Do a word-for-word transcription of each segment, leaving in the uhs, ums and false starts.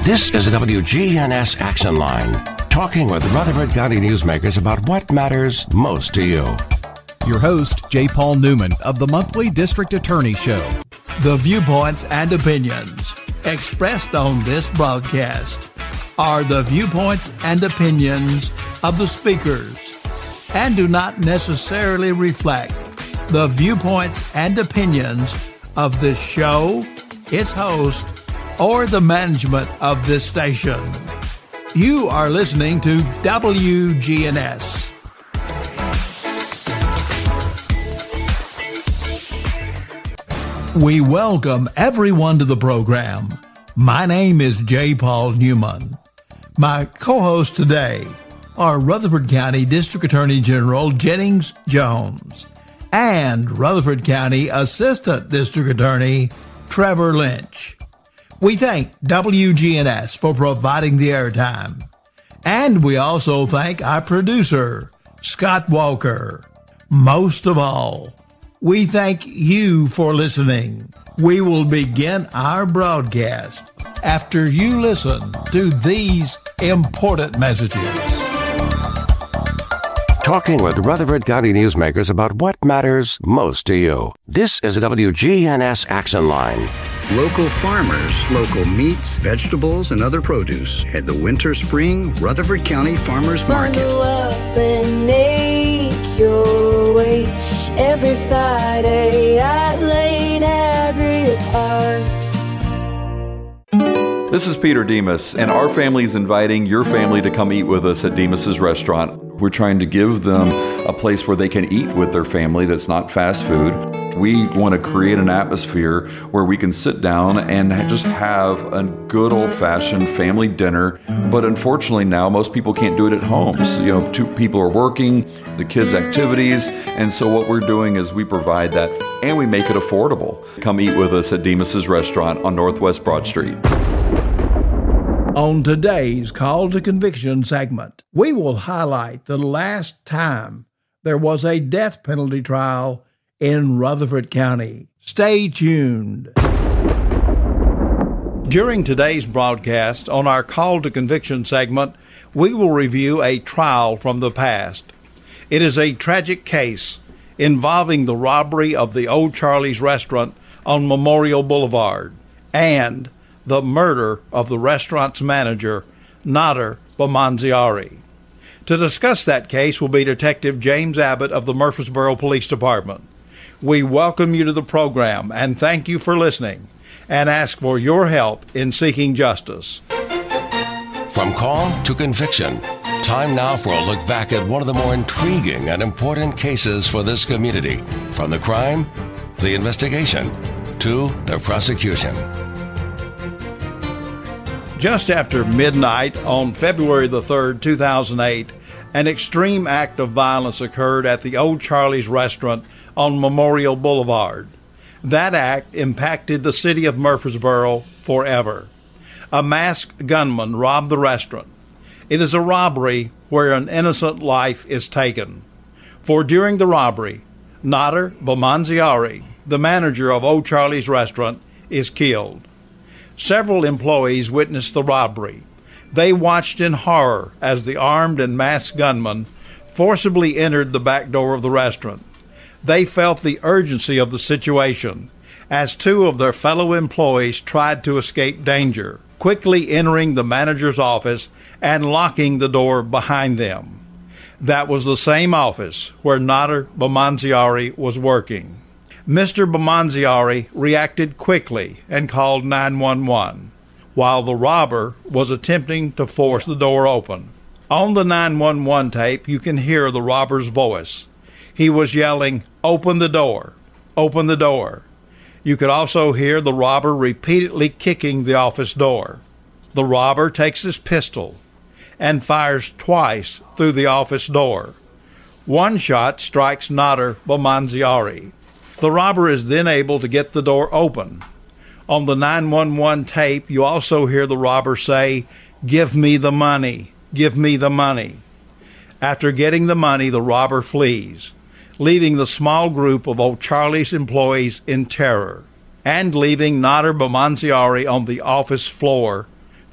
This is a W G N S Action Line, talking with Rutherford County newsmakers about what matters most to you. Your host, J. Paul Newman of the monthly District Attorney Show. The viewpoints and opinions expressed on this broadcast are the viewpoints and opinions of the speakers and do not necessarily reflect the viewpoints and opinions of this show, its host, or the management of this station. You are listening to W G N S. We welcome everyone to the program. My name is J. Paul Newman. My co-hosts today are Rutherford County District Attorney General Jennings Jones and Rutherford County Assistant District Attorney Trevor Lynch. We thank W G N S for providing the airtime. And we also thank our producer, Scott Walker. Most of all, we thank you for listening. We will begin our broadcast after you listen to these important messages. Talking with Rutherford County newsmakers about what matters most to you. This is a W G N S Action Line. Local farmers, local meats, vegetables, and other produce at the Winter Spring Rutherford County Farmers Market. Bundle up and make your way every Friday at Lane Agri Park. This is Peter Demas, and our family is inviting your family to come eat with us at Demas's Restaurant. We're trying to give them a place where they can eat with their family that's not fast food. We want to create an atmosphere where we can sit down and just have a good old-fashioned family dinner. But unfortunately now, most people can't do it at home. So, you know, two people are working, the kids' activities, and so what we're doing is we provide that, and we make it affordable. Come eat with us at Demas's Restaurant on Northwest Broad Street. On today's Call to Conviction segment, we will highlight the last time there was a death penalty trial in Rutherford County. Stay tuned. During today's broadcast, on our Call to Conviction segment, we will review a trial from the past. It is a tragic case involving the robbery of the Old Charlie's Restaurant on Memorial Boulevard and the murder of the restaurant's manager, Nader Bomanziari. To discuss that case will be Detective James Abbott of the Murfreesboro Police Department. We welcome you to the program and thank you for listening and ask for your help in seeking justice. From call to conviction, time now for a look back at one of the more intriguing and important cases for this community. From the crime, the investigation, to the prosecution. Just after midnight on February the third, two thousand eight, an extreme act of violence occurred at the Old Charlie's Restaurant on Memorial Boulevard. That act impacted the city of Murfreesboro forever. A masked gunman robbed the restaurant. It is a robbery where an innocent life is taken. For during the robbery, Nader Bomanziari, the manager of Old Charlie's Restaurant, is killed. Several employees witnessed the robbery. They watched in horror as the armed and masked gunman forcibly entered the back door of the restaurant. They felt the urgency of the situation as two of their fellow employees tried to escape danger, quickly entering the manager's office and locking the door behind them. That was the same office where Nader Bomanziari was working. Mister Bomanziari reacted quickly and called nine one one, while the robber was attempting to force the door open. On the nine one one tape, you can hear the robber's voice. He was yelling, "Open the door! Open the door!" You could also hear the robber repeatedly kicking the office door. The robber takes his pistol and fires twice through the office door. One shot strikes Nader Bomanziari. The robber is then able to get the door open. On the nine one one tape, you also hear the robber say, "Give me the money, give me the money." After getting the money, the robber flees, leaving the small group of Old Charlie's employees in terror, and leaving Nader Bomanziari on the office floor,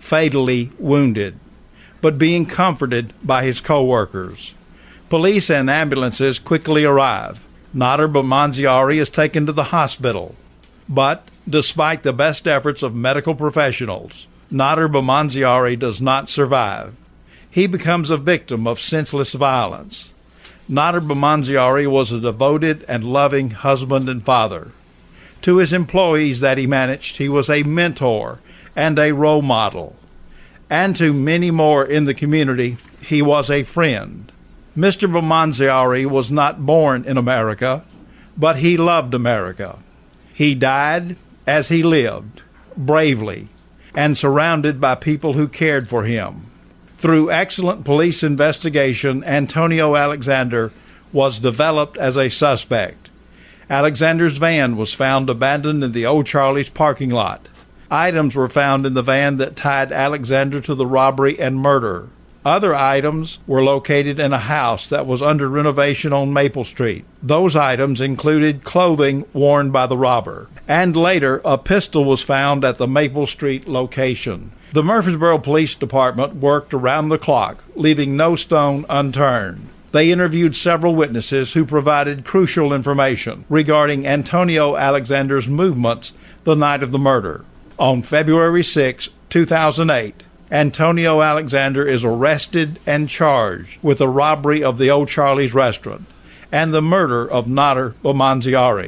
fatally wounded, but being comforted by his co-workers. Police and ambulances quickly arrive. Nader Bomanziari is taken to the hospital. But, despite the best efforts of medical professionals, Nader Bomanziari does not survive. He becomes a victim of senseless violence. Nader Bomanziari was a devoted and loving husband and father. To his employees that he managed, he was a mentor and a role model. And to many more in the community, he was a friend. Mister Bomanziari was not born in America, but he loved America. He died as he lived, bravely, and surrounded by people who cared for him. Through excellent police investigation, Antonio Alexander was developed as a suspect. Alexander's van was found abandoned in the Old Charlie's parking lot. Items were found in the van that tied Alexander to the robbery and murder. Other items were located in a house that was under renovation on Maple Street. Those items included clothing worn by the robber. And later, a pistol was found at the Maple Street location. The Murfreesboro Police Department worked around the clock, leaving no stone unturned. They interviewed several witnesses who provided crucial information regarding Antonio Alexander's movements the night of the murder. On February sixth, two thousand eight, Antonio Alexander is arrested and charged with the robbery of the Old Charlie's restaurant and the murder of Nader Bomanziari.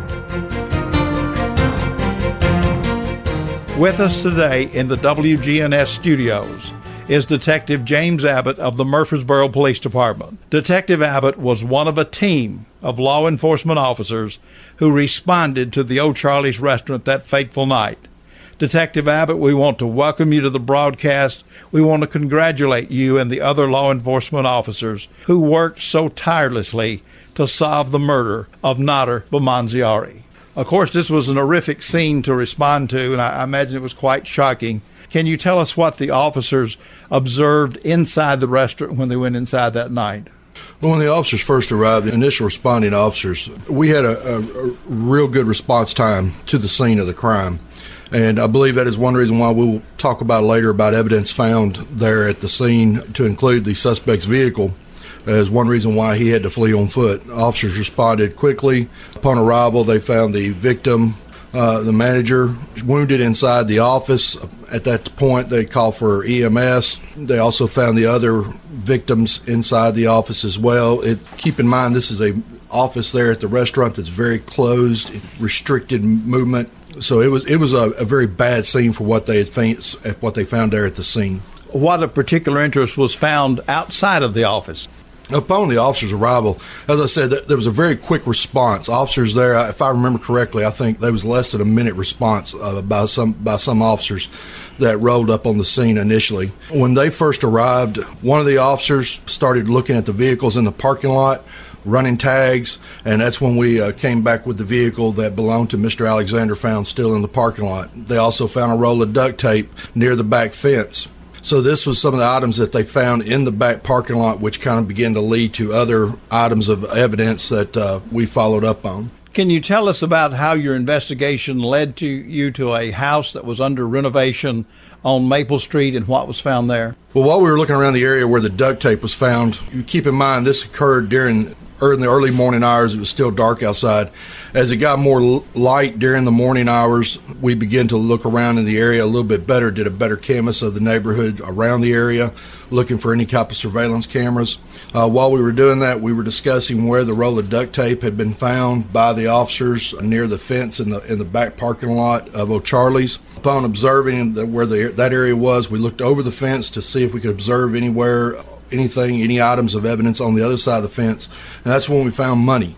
With us today in the W G N S studios is Detective James Abbott of the Murfreesboro Police Department. Detective Abbott was one of a team of law enforcement officers who responded to the Old Charlie's restaurant that fateful night. Detective Abbott, we want to welcome you to the broadcast. We want to congratulate you and the other law enforcement officers who worked so tirelessly to solve the murder of Nader Bomanziari. Of course, this was an horrific scene to respond to, and I imagine it was quite shocking. Can you tell us what the officers observed inside the restaurant when they went inside that night? Well, when the officers first arrived, the initial responding officers, we had a, a, a real good response time to the scene of the crime. And I believe that is one reason why we'll talk about later about evidence found there at the scene to include the suspect's vehicle as one reason why he had to flee on foot. Officers responded quickly. Upon arrival, they found the victim, uh, the manager, wounded inside the office. At that point, they called for E M S. They also found the other victims inside the office as well. It, keep in mind, this is a office there at the restaurant that's very closed, restricted movement. So it was it was a, a very bad scene for what they had found, what they found there at the scene. What of particular interest was found outside of the office? Upon the officers' arrival, as I said, there was a very quick response. Officers there, if I remember correctly, I think there was less than a minute response uh, by some by some officers that rolled up on the scene initially. When they first arrived, one of the officers started looking at the vehicles in the parking lot, running tags, and that's when we uh, came back with the vehicle that belonged to Mister Alexander found still in the parking lot. They also found a roll of duct tape near the back fence. So this was some of the items that they found in the back parking lot, which kind of began to lead to other items of evidence that uh, we followed up on. Can you tell us about how your investigation led to you to a house that was under renovation on Maple Street and what was found there? Well, while we were looking around the area where the duct tape was found, you keep in mind this occurred during in the early morning hours. It was still dark outside. As it got more light during the morning hours, we began to look around in the area a little bit better, did a better canvass of the neighborhood around the area, looking for any type of surveillance cameras. Uh, while we were doing that, we were discussing where the roll of duct tape had been found by the officers near the fence in the in the back parking lot of O'Charlie's. Upon observing the, where the, that area was, we looked over the fence to see if we could observe anywhere anything, any items of evidence on the other side of the fence, and that's when we found money.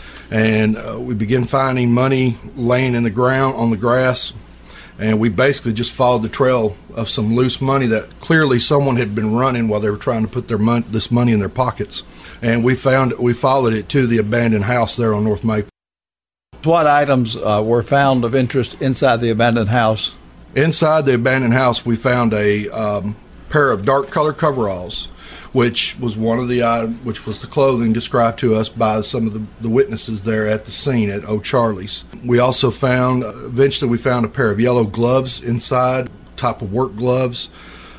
And uh, we began finding money laying in the ground on the grass, and we basically just followed the trail of some loose money that clearly someone had been running while they were trying to put their mon- this money in their pockets. And we found we followed it to the abandoned house there on North Maple. What items uh, were found of interest inside the abandoned house? Inside the abandoned house, we found a um, pair of dark color coveralls, which was one of the items, which was the clothing described to us by some of the, the witnesses there at the scene at O'Charlie's. We also found, uh, eventually we found a pair of yellow gloves inside, type of work gloves.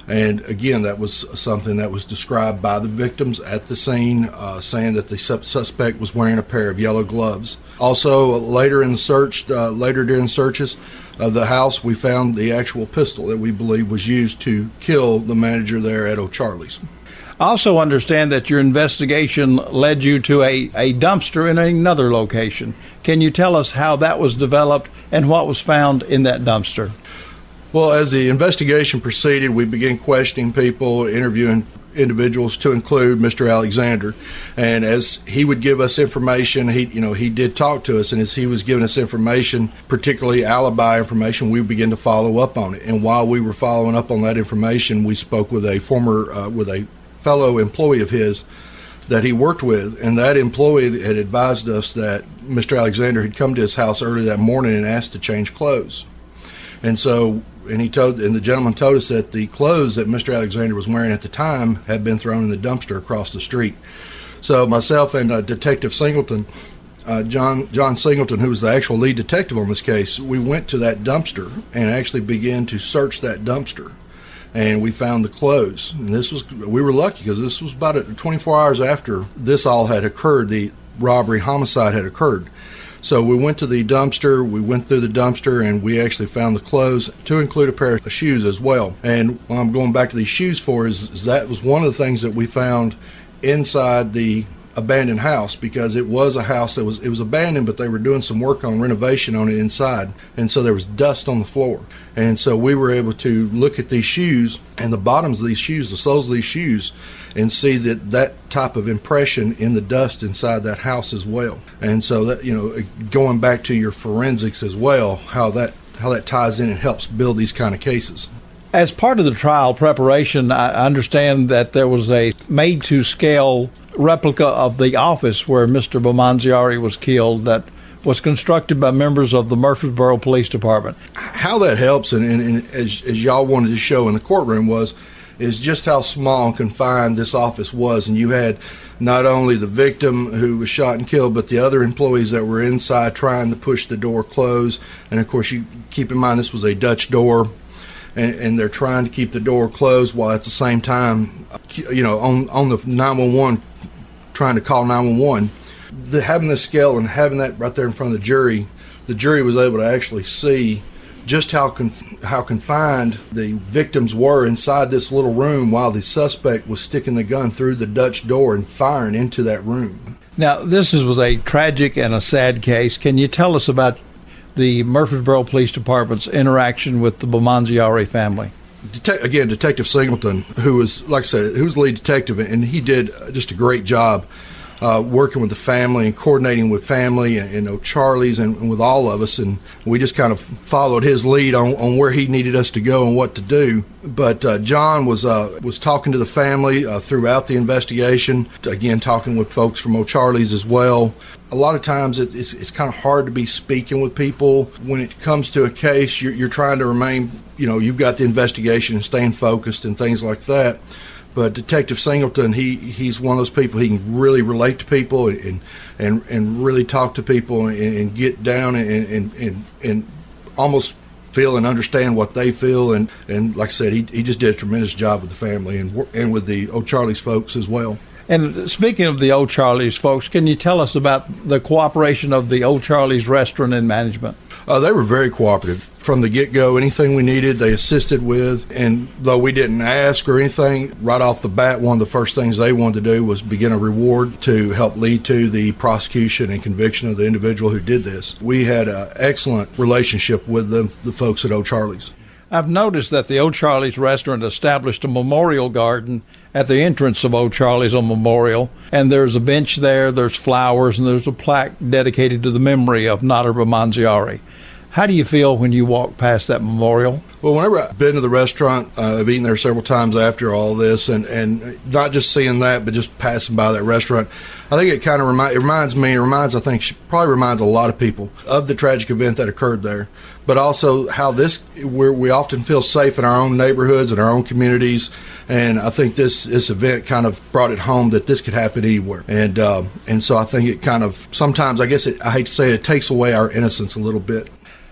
And again, that was something that was described by the victims at the scene, uh, saying that the suspect was wearing a pair of yellow gloves. Also, later in the search, uh, later during searches of the house, we found the actual pistol that we believe was used to kill the manager there at O'Charlie's. I also understand that your investigation led you to a, a dumpster in another location. Can you tell us how that was developed and what was found in that dumpster? Well, as the investigation proceeded, we began questioning people, interviewing individuals, to include Mister Alexander. And as he would give us information, he, you know, he did talk to us, and as he was giving us information, particularly alibi information, we began to follow up on it. And while we were following up on that information, we spoke with a former, uh, with a fellow employee of his that he worked with, and that employee had advised us that Mister Alexander had come to his house early that morning and asked to change clothes. And so, and he told, and the gentleman told us that the clothes that Mister Alexander was wearing at the time had been thrown in the dumpster across the street. So myself and uh, Detective Singleton, uh, John John Singleton, who was the actual lead detective on this case, we went to that dumpster and actually began to search that dumpster. And we found the clothes. And this was, we were lucky because this was about twenty-four hours after this all had occurred, the robbery homicide had occurred. So we went to the dumpster, we went through the dumpster, and we actually found the clothes, to include a pair of shoes as well. And what I'm going back to these shoes for is, is that was one of the things that we found inside the abandoned house, because it was a house that was, it was abandoned, but they were doing some work on renovation on it inside, and so there was dust on the floor. And so we were able to look at these shoes and the bottoms of these shoes, the soles of these shoes, and see that that type of impression in the dust inside that house as well. And so that, you know, going back to your forensics as well, how that how that ties in and helps build these kind of cases. As part of the trial preparation, I understand that there was a made-to-scale replica of the office where Mister Bomanziari was killed that was constructed by members of the Murfreesboro Police Department. How that helps, and, and, and as, as y'all wanted to show in the courtroom, was is just how small and confined this office was. And you had not only the victim who was shot and killed, but the other employees that were inside trying to push the door closed. And of course, you keep in mind this was a Dutch door, and, and they're trying to keep the door closed while at the same time, you know, on, on the nine one one, trying to call nine one one. The, having this scale and having that right there in front of the jury, the jury was able to actually see just how conf- how confined the victims were inside this little room while the suspect was sticking the gun through the Dutch door and firing into that room. Now, this is, was a tragic and a sad case. Can you tell us about the Murfreesboro Police Department's interaction with the Bomanziari family? Det- again, Detective Singleton, who was, like I said, who was the lead detective, and he did just a great job Uh, working with the family and coordinating with family and, and O'Charlie's and, and with all of us, and we just kind of followed his lead on, on where he needed us to go and what to do. But uh, John was uh, was talking to the family uh, throughout the investigation, again talking with folks from O'Charlie's as well. A lot of times it, it's, it's kind of hard to be speaking with people. When it comes to a case, you're, you're trying to remain, you know, you've got the investigation and staying focused and things like that. But Detective Singleton, he, he's one of those people, he can really relate to people and and, and really talk to people and, and get down and, and, and, and almost feel and understand what they feel. And, and like I said, he, he just did a tremendous job with the family and, and with the O'Charlie's folks as well. And speaking of the O'Charlie's folks, can you tell us about the cooperation of the O'Charlie's restaurant and management? Uh, they were very cooperative from the get-go. Anything we needed, they assisted with. And though we didn't ask or anything, right off the bat, one of the first things they wanted to do was begin a reward to help lead to the prosecution and conviction of the individual who did this. We had an excellent relationship with the, the folks at O'Charlie's. I've noticed that the O'Charlie's restaurant established a memorial garden at the entrance of O'Charlie's on Memorial, and there's a bench there, there's flowers, and there's a plaque dedicated to the memory of Nader Bomanziari. How do you feel when you walk past that memorial? Well, whenever I've been to the restaurant, uh, I've eaten there several times after all this, and, and not just seeing that, but just passing by that restaurant, I think it kind of remi- it reminds me, it reminds, I think, probably reminds a lot of people of the tragic event that occurred there, but also how this, where we often feel safe in our own neighborhoods and our own communities, and I think this, this event kind of brought it home that this could happen anywhere, and um, and so I think it kind of, sometimes, I guess, it, I hate to say it, it takes away our innocence a little bit.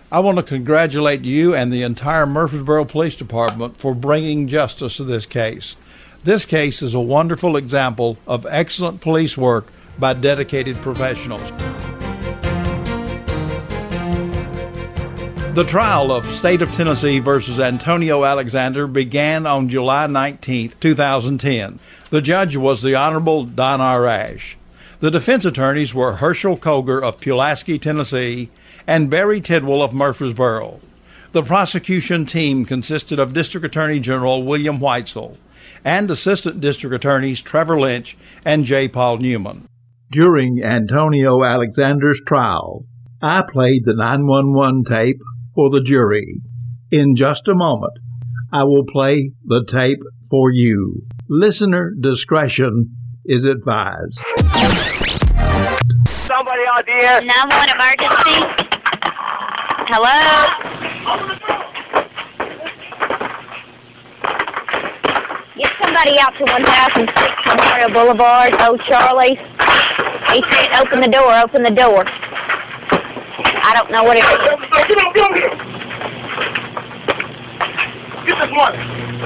I want to congratulate you and the entire Murfreesboro Police Department for bringing justice to this case. This case is a wonderful example of excellent police work by dedicated professionals. The trial of State of Tennessee versus Antonio Alexander began on July nineteenth, two thousand ten. The judge was the Honorable Don R. Ash. The defense attorneys were Herschel Koger of Pulaski, Tennessee, and Barry Tidwell of Murfreesboro. The prosecution team consisted of District Attorney General William Whitesell and Assistant District Attorneys Trevor Lynch and J. Paul Newman. During Antonio Alexander's trial, I played the nine one one tape for the jury. In just a moment, I will play the tape for you. Listener discretion is advised. Somebody out there. nine one one emergency. Hello? Get somebody out to one thousand six Memorial Boulevard, Old Charlie's. He said, open the door, open the door. I don't know what it is. Get on, get on, get on here. Get this one.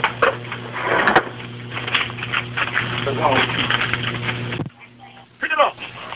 Pick it up.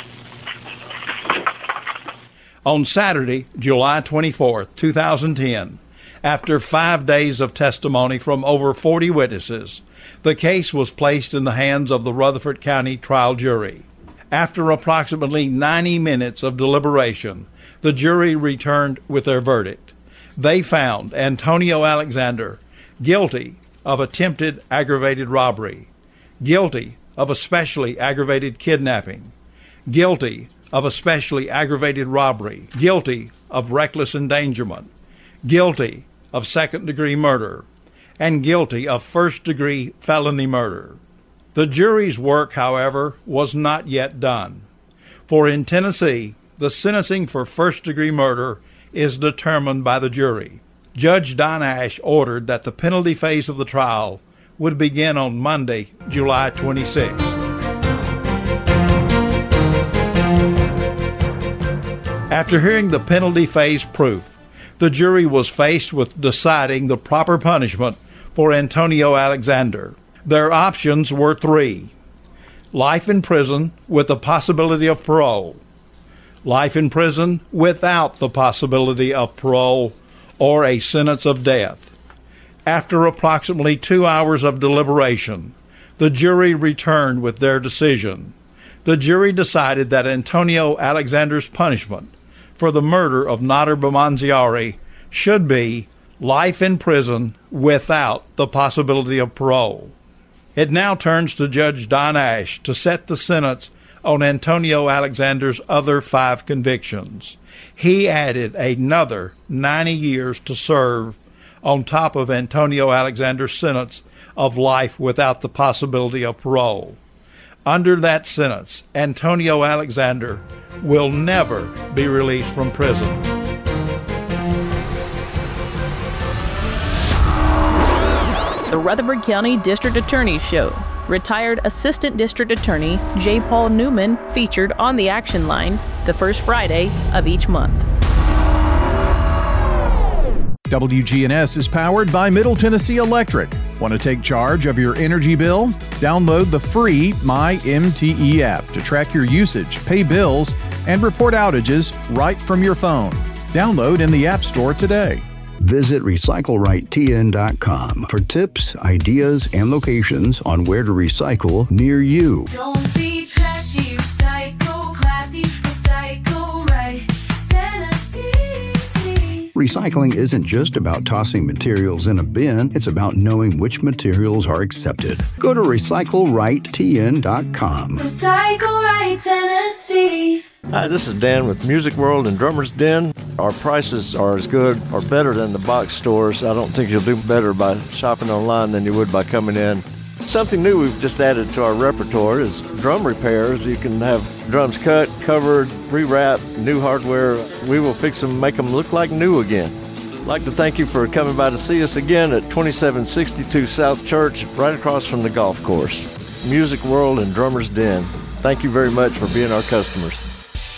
On Saturday, July twenty-fourth, two thousand ten, after five days of testimony from over forty witnesses, the case was placed in the hands of the Rutherford County trial jury. After approximately ninety minutes of deliberation, the jury returned with their verdict. They found Antonio Alexander guilty of attempted aggravated robbery, guilty of especially aggravated kidnapping, guilty of especially aggravated robbery, guilty of reckless endangerment, guilty of second-degree murder, and guilty of first-degree felony murder. The jury's work, however, was not yet done. For in Tennessee, the sentencing for first-degree murder is determined by the jury. Judge Don Ash ordered that the penalty phase of the trial would begin on Monday, July twenty-sixth. After hearing the penalty phase proof, the jury was faced with deciding the proper punishment for Antonio Alexander. Their options were three: life in prison with the possibility of parole, life in prison without the possibility of parole, or a sentence of death. After approximately two hours of deliberation, the jury returned with their decision. The jury decided that Antonio Alexander's punishment for the murder of Nader Bamanziari should be life in prison without the possibility of parole. It now turns to Judge Don Ash to set the sentence on Antonio Alexander's other five convictions. He added another ninety years to serve on top of Antonio Alexander's sentence of life without the possibility of parole. Under that sentence, Antonio Alexander will never be released from prison. The Rutherford County District Attorney's Show. Retired Assistant District Attorney J. Paul Newman featured on the Action Line the first Friday of each month. W G N S is powered by Middle Tennessee Electric. Want to take charge of your energy bill? Download the free My M T E app to track your usage, pay bills, and report outages right from your phone. Download in the App Store today. Visit recycle right T N dot com for tips, ideas, and locations on where to recycle near you. Don't be trashy, recycle classy, recycle right Tennessee. Recycling isn't just about tossing materials in a bin, it's about knowing which materials are accepted. Go to recycle right T N dot com. Recycle right Tennessee. Hi, this is Dan with Music World and Drummer's Den. Our prices are as good or better than the box stores. I don't think you'll do better by shopping online than you would by coming in. Something new we've just added to our repertoire is drum repairs. You can have drums cut, covered, rewrapped, new hardware. We will fix them, make them look like new again. I'd like to thank you for coming by to see us again at twenty-seven sixty-two South Church, right across from the golf course. Music World and Drummer's Den. Thank you very much for being our customers.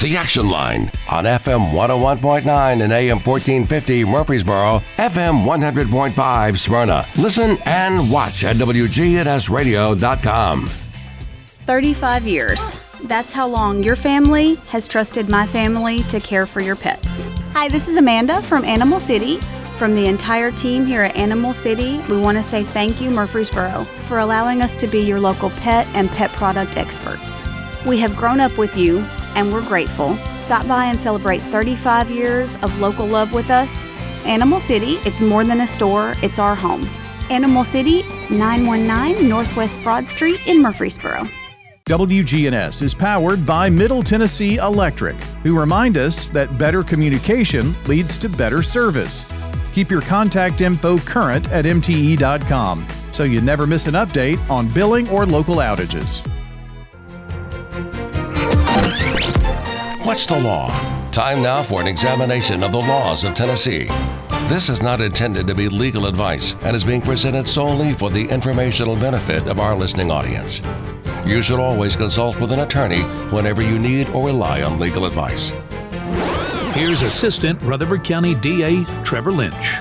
The Action Line on F M one oh one point nine and A M fourteen fifty Murfreesboro, F M one hundred point five Smyrna. Listen and watch at W G N S radio dot com. thirty-five years. That's how long your family has trusted my family to care for your pets. Hi, this is Amanda from Animal City. From the entire team here at Animal City, we want to say thank you, Murfreesboro, for allowing us to be your local pet and pet product experts. We have grown up with you, and we're grateful. Stop by and celebrate thirty-five years of local love with us. Animal City, it's more than a store, it's our home. Animal City, nine one nine Northwest Broad Street in Murfreesboro. W G N S is powered by Middle Tennessee Electric, who remind us that better communication leads to better service. Keep your contact info current at M T E dot com so you never miss an update on billing or local outages. What's the law? Time now for an examination of the laws of Tennessee. This is not intended to be legal advice and is being presented solely for the informational benefit of our listening audience. You should always consult with an attorney whenever you need or rely on legal advice. Here's Assistant Rutherford County D A Trevor Lynch.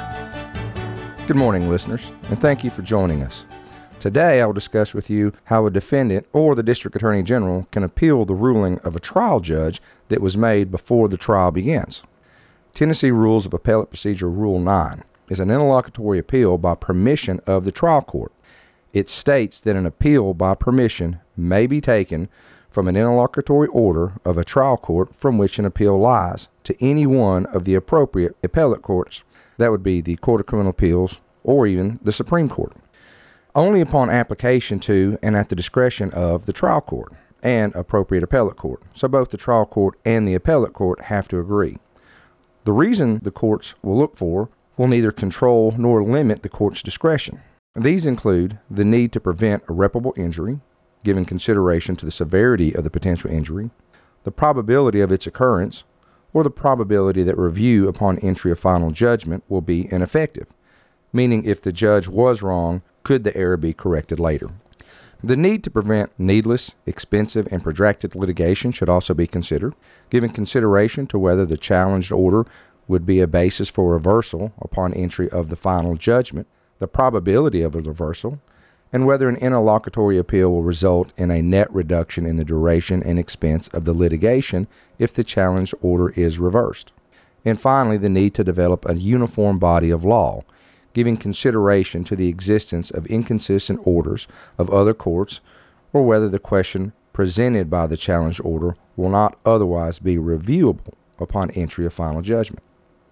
Good morning, listeners, and thank you for joining us. Today, I will discuss with you how a defendant or the District Attorney General can appeal the ruling of a trial judge that was made before the trial begins. Tennessee Rules of Appellate Procedure Rule nine is an interlocutory appeal by permission of the trial court. It states that an appeal by permission may be taken from an interlocutory order of a trial court from which an appeal lies to any one of the appropriate appellate courts. That would be the Court of Criminal Appeals or even the Supreme Court. Only upon application to and at the discretion of the trial court and appropriate appellate court. So both the trial court and the appellate court have to agree. The reason the courts will look for will neither control nor limit the court's discretion. These include the need to prevent irreparable injury, giving consideration to the severity of the potential injury, the probability of its occurrence, or the probability that review upon entry of final judgment will be ineffective, meaning if the judge was wrong, could the error be corrected later. The need to prevent needless, expensive, and protracted litigation should also be considered, giving consideration to whether the challenged order would be a basis for reversal upon entry of the final judgment, the probability of a reversal, and whether an interlocutory appeal will result in a net reduction in the duration and expense of the litigation if the challenged order is reversed. And finally, the need to develop a uniform body of law, giving consideration to the existence of inconsistent orders of other courts or whether the question presented by the challenged order will not otherwise be reviewable upon entry of final judgment.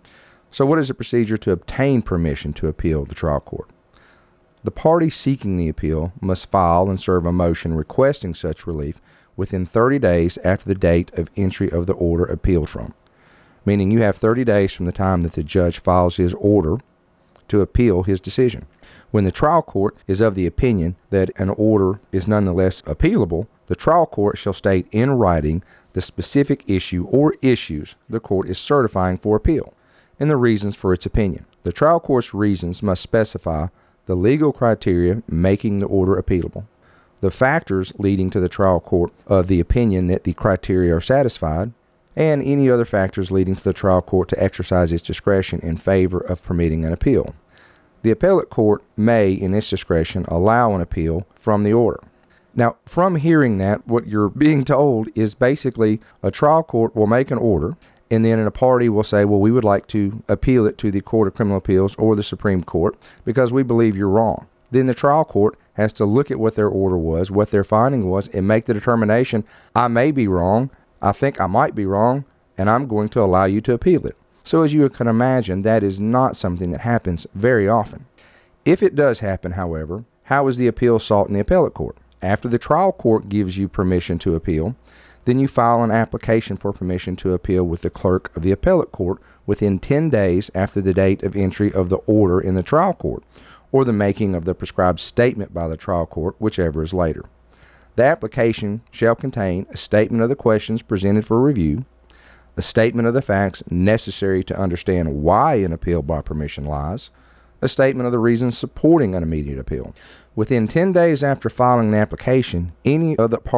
So what is the procedure to obtain permission to appeal the trial court? The party seeking the appeal must file and serve a motion requesting such relief within thirty days after the date of entry of the order appealed from, meaning you have thirty days from the time that the judge files his order to appeal his decision. When the trial court is of the opinion that an order is nonetheless appealable, the trial court shall state in writing the specific issue or issues the court is certifying for appeal and the reasons for its opinion. The trial court's reasons must specify the legal criteria making the order appealable, the factors leading to the trial court of the opinion that the criteria are satisfied, and any other factors leading to the trial court to exercise its discretion in favor of permitting an appeal. The appellate court may, in its discretion, allow an appeal from the order. Now, from hearing that, what you're being told is basically a trial court will make an order, and then a party will say, well, we would like to appeal it to the Court of Criminal Appeals or the Supreme Court because we believe you're wrong. Then the trial court has to look at what their order was, what their finding was, and make the determination, I may be wrong, I think I might be wrong, and I'm going to allow you to appeal it. So as you can imagine, that is not something that happens very often. If it does happen, however, how is the appeal sought in the appellate court? After the trial court gives you permission to appeal, then you file an application for permission to appeal with the clerk of the appellate court within ten days after the date of entry of the order in the trial court, or the making of the prescribed statement by the trial court, whichever is later. The application shall contain a statement of the questions presented for review, a statement of the facts necessary to understand why an appeal by permission lies, a statement of the reasons supporting an immediate appeal. Within ten days after filing the application, any other party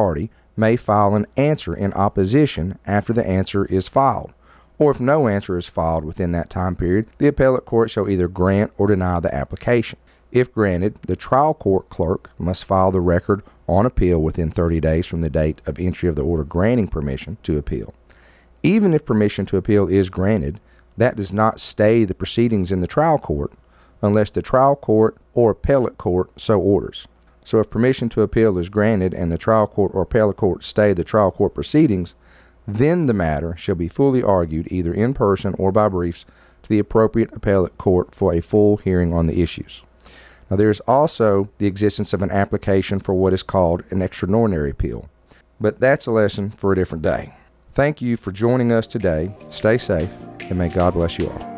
may file an answer in opposition after the answer is filed, or if no answer is filed within that time period, the appellate court shall either grant or deny the application. If granted, the trial court clerk must file the record on appeal within thirty days from the date of entry of the order granting permission to appeal. Even if permission to appeal is granted, that does not stay the proceedings in the trial court unless the trial court or appellate court so orders. So if permission to appeal is granted and the trial court or appellate court stay the trial court proceedings, then the matter shall be fully argued either in person or by briefs to the appropriate appellate court for a full hearing on the issues. Now, there is also the existence of an application for what is called an extraordinary appeal, but that's a lesson for a different day. Thank you for joining us today. Stay safe, and may God bless you all.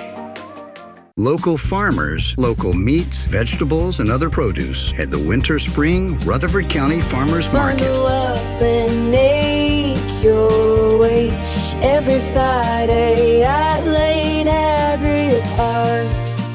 Local farmers, local meats, vegetables, and other produce at the Winter Spring Rutherford County Farmers Market. Bundle up and make your way every Friday at Lane Agri Park.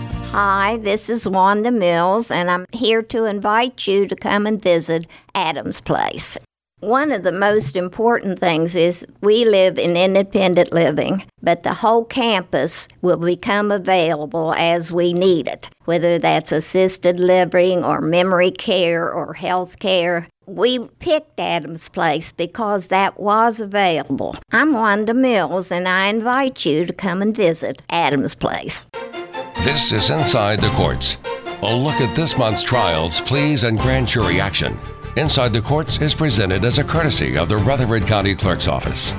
Hi, this is Wanda Mills, and I'm here to invite you to come and visit Adams Place. One of the most important things is we live in independent living, but the whole campus will become available as we need it, whether that's assisted living or memory care or health care. We picked Adams Place because that was available. I'm Wanda Mills, and I invite you to come and visit Adams Place. This is Inside the Courts. A look at this month's trials, pleas, and grand jury action. Inside the Courts is presented as a courtesy of the Rutherford County Clerk's Office.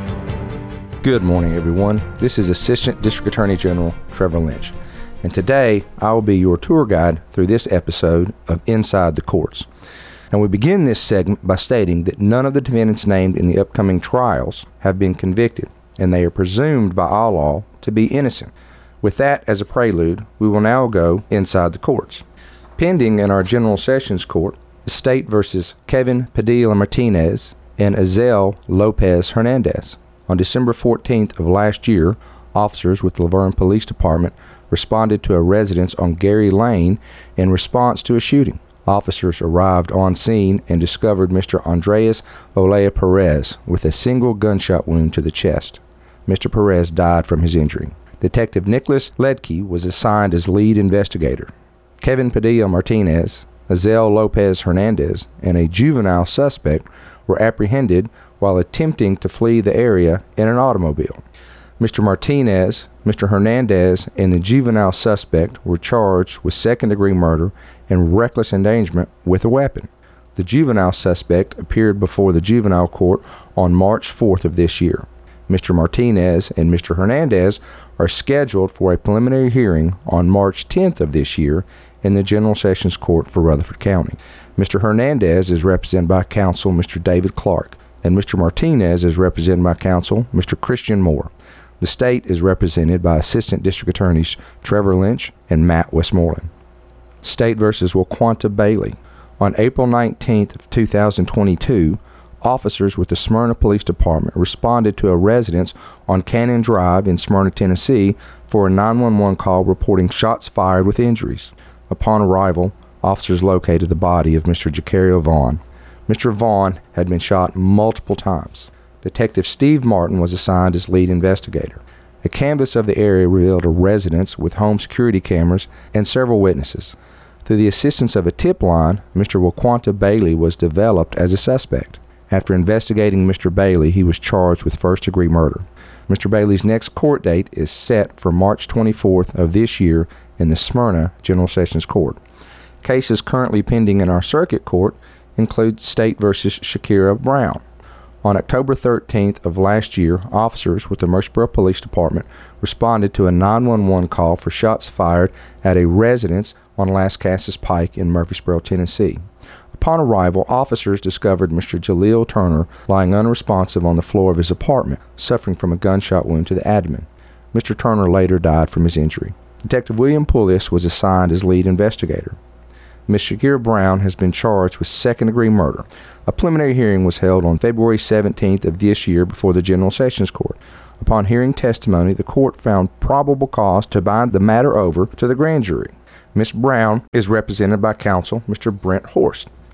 Good morning, everyone. This is Assistant District Attorney General Trevor Lynch, and today I will be your tour guide through this episode of Inside the Courts. Now, we begin this segment by stating that none of the defendants named in the upcoming trials have been convicted, and they are presumed by all law to be innocent. With that as a prelude, we will now go inside the courts. Pending in our General Sessions Court, State versus Kevin Padilla Martinez and Azel Lopez Hernandez. On December fourteenth of last year, officers with the Laverne Police Department responded to a residence on Gary Lane in response to a shooting. Officers arrived on scene and discovered Mister Andres Olea Perez with a single gunshot wound to the chest. Mister Perez died from his injury. Detective Nicholas Ledke was assigned as lead investigator. Kevin Padilla Martinez, Azel Lopez Hernandez, and a juvenile suspect were apprehended while attempting to flee the area in an automobile. Mister Martinez, Mister Hernandez, and the juvenile suspect were charged with second-degree murder and reckless endangerment with a weapon. The juvenile suspect appeared before the juvenile court on March fourth of this year. Mister Martinez and Mister Hernandez are scheduled for a preliminary hearing on March tenth of this year in the General Sessions Court for Rutherford County. Mister Hernandez is represented by counsel Mister David Clark, and Mister Martinez is represented by counsel Mister Christian Moore. The state is represented by Assistant District Attorneys Trevor Lynch and Matt Westmoreland. State versus Waquanta Bailey. On April nineteenth of two thousand twenty-two, officers with the Smyrna Police Department responded to a residence on Cannon Drive in Smyrna, Tennessee for a nine one one call reporting shots fired with injuries. Upon arrival, officers located the body of Mister Jacario Vaughn. Mister Vaughn had been shot multiple times. Detective Steve Martin was assigned as lead investigator. A canvass of the area revealed a residence with home security cameras and several witnesses. Through the assistance of a tip line, Mister Waquanta Bailey was developed as a suspect. After investigating Mister Bailey, he was charged with first-degree murder. Mister Bailey's next court date is set for March twenty-fourth of this year in the Smyrna General Sessions Court. Cases currently pending in our circuit court include State versus Shakira Brown. On October thirteenth of last year, officers with the Murfreesboro Police Department responded to a nine one one call for shots fired at a residence on Lascassas Pike in Murfreesboro, Tennessee. Upon arrival, officers discovered Mister Jaleel Turner lying unresponsive on the floor of his apartment, suffering from a gunshot wound to the abdomen. Mister Turner later died from his injury. Detective William Pullis was assigned as lead investigator. Miz Shakira Brown has been charged with second-degree murder. A preliminary hearing was held on February seventeenth of this year before the General Sessions Court. Upon hearing testimony, the court found probable cause to bind the matter over to the grand jury. Miz Brown is represented by counsel Mister Brent Horst.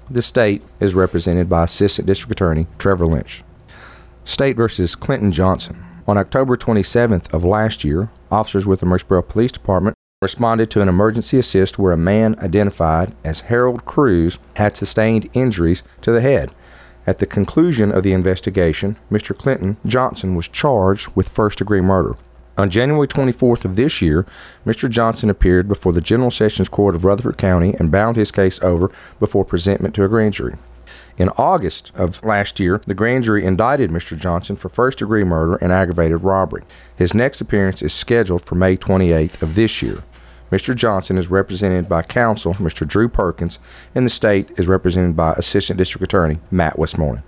The state is represented by Assistant District Attorney Trevor Lynch. State versus Clinton Johnson. On October twenty-seventh of last year, officers with the Murfreesboro Police Department responded to an emergency assist where a man identified as Harold Cruz had sustained injuries to the head. At the conclusion of the investigation, Mister Clinton Johnson was charged with first-degree murder. On January twenty-fourth of this year, Mister Johnson appeared before the General Sessions Court of Rutherford County and bound his case over before presentment to a grand jury. In August of last year, the grand jury indicted Mister Johnson for first-degree murder and aggravated robbery. His next appearance is scheduled for May twenty-eighth of this year. Mister Johnson is represented by counsel Mister Drew Perkins, and the state is represented by Assistant District Attorney Matt Westmoreland.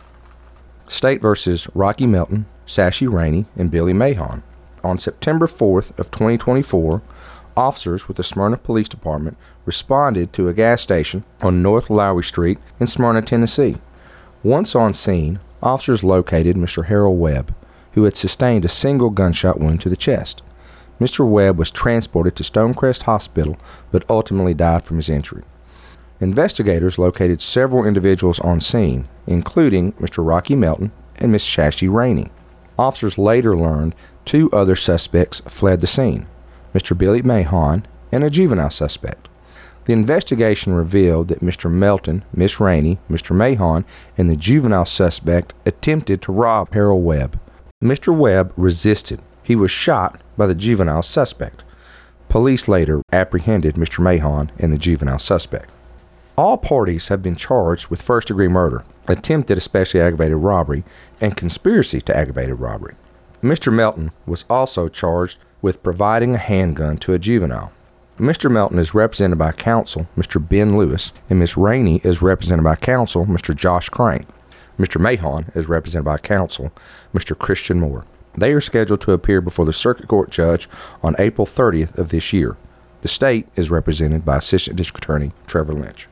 State versus Rocky Melton, Sashi Rainey, and Billy Mahon. On September fourth of twenty twenty-four, officers with the Smyrna Police Department responded to a gas station on North Lowry Street in Smyrna, Tennessee. Once on scene, officers located Mister Harold Webb, who had sustained a single gunshot wound to the chest. Mister Webb was transported to Stonecrest Hospital, but ultimately died from his injury. Investigators located several individuals on scene, including Mister Rocky Melton and Miss Sashi Rainey. Officers later learned two other suspects fled the scene, Mister Billy Mahon and a juvenile suspect. The investigation revealed that Mister Melton, Miss Rainey, Mister Mahon, and the juvenile suspect attempted to rob Harold Webb. Mister Webb resisted. He was shot by the juvenile suspect. Police later apprehended Mister Mahon and the juvenile suspect. All parties have been charged with first-degree murder, attempted especially aggravated robbery, and conspiracy to aggravated robbery. Mister Melton was also charged with providing a handgun to a juvenile. Mister Melton is represented by counsel Mister Ben Lewis, and Miss Rainey is represented by counsel Mister Josh Crane. Mister Mahon is represented by counsel Mister Christian Moore. They are scheduled to appear before the circuit court judge on April thirtieth of this year. The state is represented by Assistant District Attorney Trevor Lynch.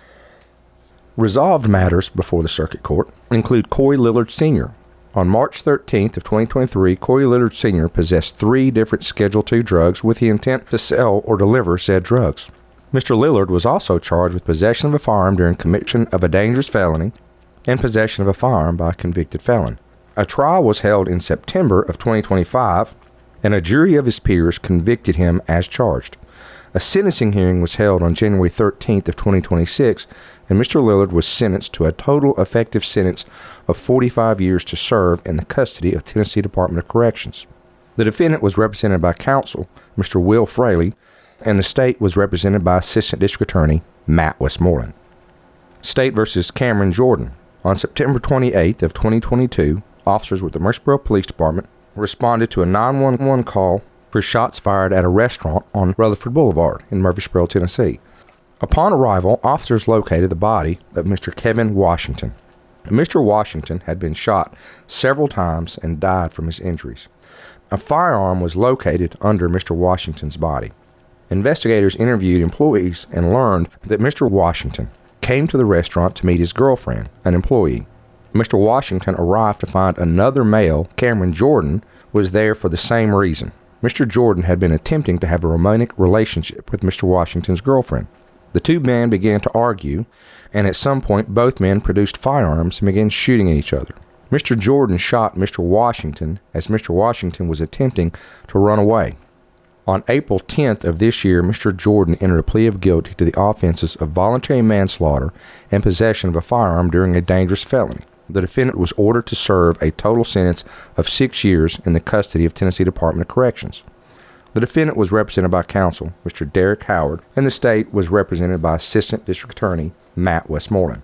Resolved matters before the circuit court include Corey Lillard Senior On March thirteenth of twenty twenty-three, Corey Lillard Senior possessed three different Schedule two drugs with the intent to sell or deliver said drugs. Mister Lillard was also charged with possession of a firearm during commission of a dangerous felony and possession of a firearm by a convicted felon. A trial was held in September of twenty twenty-five, and a jury of his peers convicted him as charged. A sentencing hearing was held on January thirteenth of twenty twenty-six, and Mister Lillard was sentenced to a total effective sentence of forty-five years to serve in the custody of Tennessee Department of Corrections. The defendant was represented by counsel Mister Will Fraley, and the state was represented by Assistant District Attorney Matt Westmoreland. State versus Cameron Jordan. On September twenty-eighth of twenty twenty-two, officers with the Murfreesboro Police Department responded to a nine one one call for shots fired at a restaurant on Rutherford Boulevard in Murfreesboro, Tennessee. Upon arrival, officers located the body of Mister Kevin Washington. Mister Washington had been shot several times and died from his injuries. A firearm was located under Mister Washington's body. Investigators interviewed employees and learned that Mister Washington came to the restaurant to meet his girlfriend, an employee. Mister Washington arrived to find another male, Cameron Jordan, was there for the same reason. Mister Jordan had been attempting to have a romantic relationship with Mister Washington's girlfriend. The two men began to argue, and at some point both men produced firearms and began shooting at each other. Mister Jordan shot Mister Washington as Mister Washington was attempting to run away. On April tenth of this year, Mister Jordan entered a plea of guilty to the offenses of voluntary manslaughter and possession of a firearm during a dangerous felony. The defendant was ordered to serve a total sentence of six years in the custody of Tennessee Department of Corrections. The defendant was represented by counsel Mister Derek Howard, and the state was represented by Assistant District Attorney Matt Westmoreland.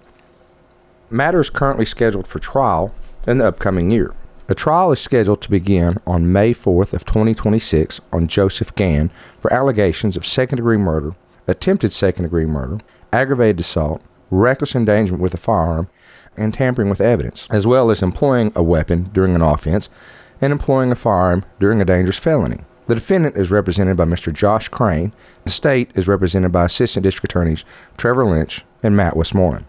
Matters currently scheduled for trial in the upcoming year. A trial is scheduled to begin on May fourth of twenty twenty-six on Joseph Gann for allegations of second-degree murder, attempted second-degree murder, aggravated assault, reckless endangerment with a firearm, and tampering with evidence, as well as employing a weapon during an offense and employing a firearm during a dangerous felony. The defendant is represented by Mister Josh Crane. The state is represented by Assistant District Attorneys Trevor Lynch and Matt Westmoreland.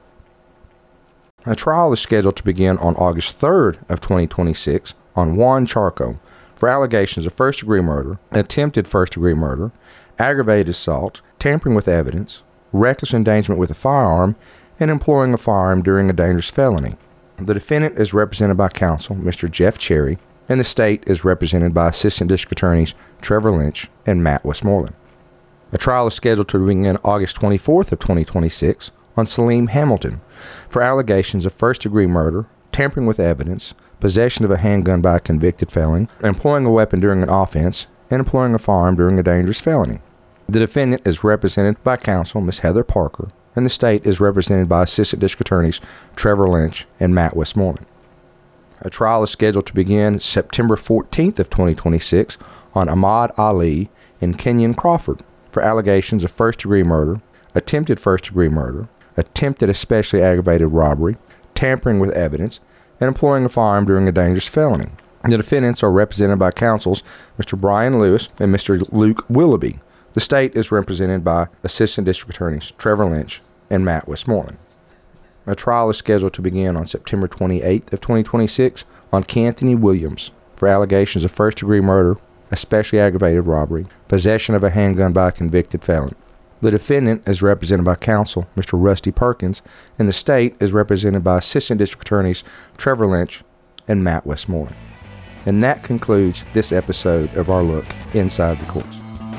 A trial is scheduled to begin on August third of twenty twenty-six on Juan Charco for allegations of first-degree murder, attempted first-degree murder, aggravated assault, tampering with evidence, reckless endangerment with a firearm, and employing a firearm during a dangerous felony. The defendant is represented by counsel, Mister Jeff Cherry, and the state is represented by Assistant District Attorneys Trevor Lynch and Matt Westmoreland. A trial is scheduled to begin August twenty-fourth of twenty twenty-six on Salim Hamilton for allegations of first-degree murder, tampering with evidence, possession of a handgun by a convicted felon, employing a weapon during an offense, and employing a firearm during a dangerous felony. The defendant is represented by counsel Miz Heather Parker, and the state is represented by Assistant District Attorneys Trevor Lynch and Matt Westmoreland. A trial is scheduled to begin September fourteenth of twenty twenty-six on Ahmad Ali and Kenyon Crawford for allegations of first-degree murder, attempted first-degree murder, attempted especially aggravated robbery, tampering with evidence, and employing a firearm during a dangerous felony. The defendants are represented by counsels Mister Brian Lewis and Mister Luke Willoughby. The state is represented by Assistant District Attorneys Trevor Lynch and Matt Westmoreland. A trial is scheduled to begin on September twenty-eighth of twenty twenty-six on Kanthony Williams for allegations of first-degree murder, especially aggravated robbery, possession of a handgun by a convicted felon. The defendant is represented by counsel Mister Rusty Perkins, and the state is represented by Assistant District Attorneys Trevor Lynch and Matt Westmoreland. And that concludes this episode of our look inside the courts.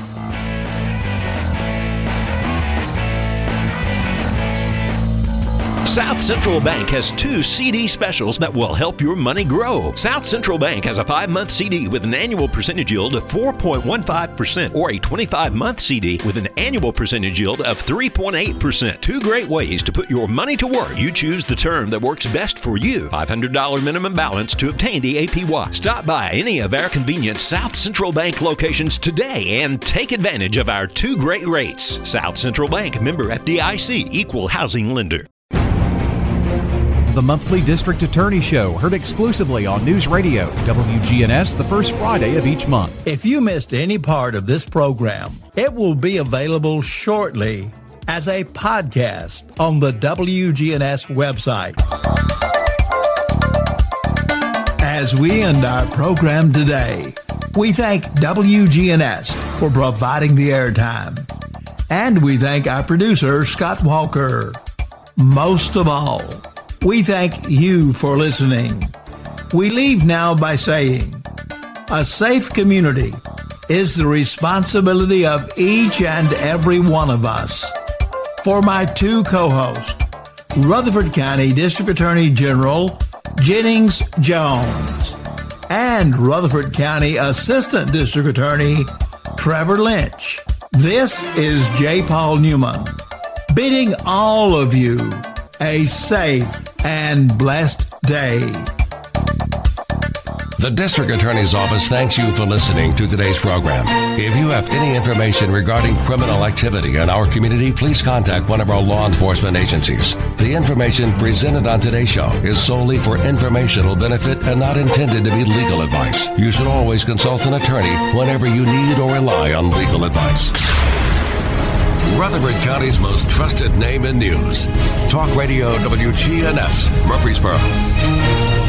South Central Bank has two C D specials that will help your money grow. South Central Bank has a five-month C D with an annual percentage yield of four point one five percent or a twenty-five month C D with an annual percentage yield of three point eight percent. Two great ways to put your money to work. You choose the term that works best for you. five hundred dollars minimum balance to obtain the A P Y. Stop by any of our convenient South Central Bank locations today and take advantage of our two great rates. South Central Bank, member F D I C, equal housing lender. The monthly District Attorney Show, heard exclusively on News Radio W G N S the first Friday of each month. If you missed any part of this program, it will be available shortly as a podcast on the W G N S website. As we end our program today, we thank W G N S for providing the airtime. And we thank our producer, Scott Walker. Most of all, we thank you for listening. We leave now by saying, a safe community is the responsibility of each and every one of us. For my two co-hosts, Rutherford County District Attorney General Jennings Jones and Rutherford County Assistant District Attorney Trevor Lynch, this is J. Paul Newman, bidding all of you a safe and blessed day. The District Attorney's Office thanks you for listening to today's program. If you have any information regarding criminal activity in our community, please contact one of our law enforcement agencies. The information presented on today's show is solely for informational benefit and not intended to be legal advice. You should always consult an attorney whenever you need or rely on legal advice. Rutherford County's most trusted name in news. Talk Radio W G N S, Murfreesboro.